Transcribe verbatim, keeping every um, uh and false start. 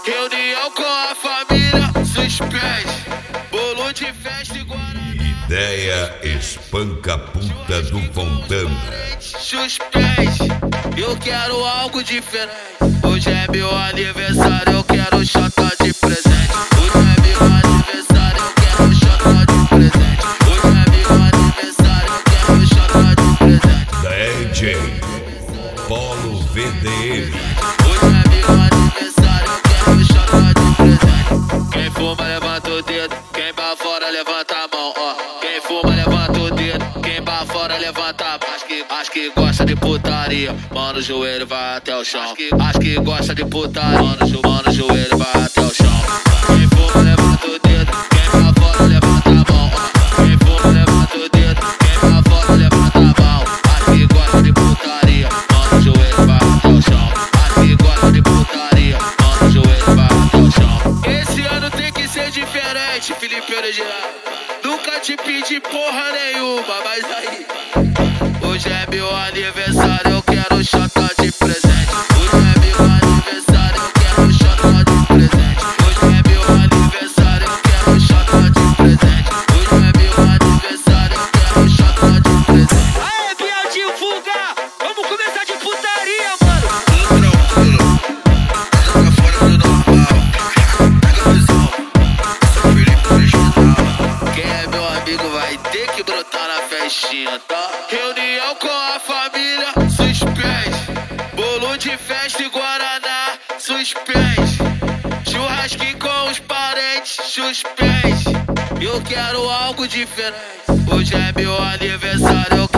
Reunião com a família, suspense. Bolo de festa e guaraná. Ideia espanca puta do Fontana. Suspense, eu quero algo diferente. Hoje é meu aniversário, eu quero chata de presente. Hoje é meu aniversário, eu quero chata de presente. Hoje é meu aniversário, eu quero chata de presente. D J Polo V D M. Hoje é meu aniversário, eu quero chata de presente. Quem fuma levanta o dedo, quem vai fora levanta a mão, ó. Quem fuma levanta o dedo, quem vai fora levanta a mão. Acho que, acho que gosta de putaria, mano, o joelho vai até o chão. Acho que, acho que gosta de putaria, mano, jo, mano, o joelho vai até o chão. Quem fuma levanta o dedo, quem vai fora levanta a mão, ó. Quem fuma levanta o dedo, quem vai fora levanta a mão. Acho que gosta de putaria, mano, o joelho vai até o chão. Acho que gosta de putaria, mano, o joelho vai até o chão. Esse ano tem que ser diferente, Felipe Original. Nunca te pedi porra nenhuma, mas aí hoje é meu aniversário, eu quero chata de presente. Hoje é meu aniversário, eu quero chata de presente. Hoje é meu aniversário, eu quero chata de presente. Hoje é meu aniversário, eu quero chata de presente. Aê, viadinho, fuga! Vamos começar de putaria, mano! Tranquilo, tá fora do normal. Pega a visão, sou Felipe Original. Quem é meu amigo vai ter que brotar na festinha, tá? Reunião com a família, suspense. Bolo de festa e guaraná, suspense. Churrasquinho com os parentes, suspense. Eu quero algo diferente. Hoje é meu aniversário, eu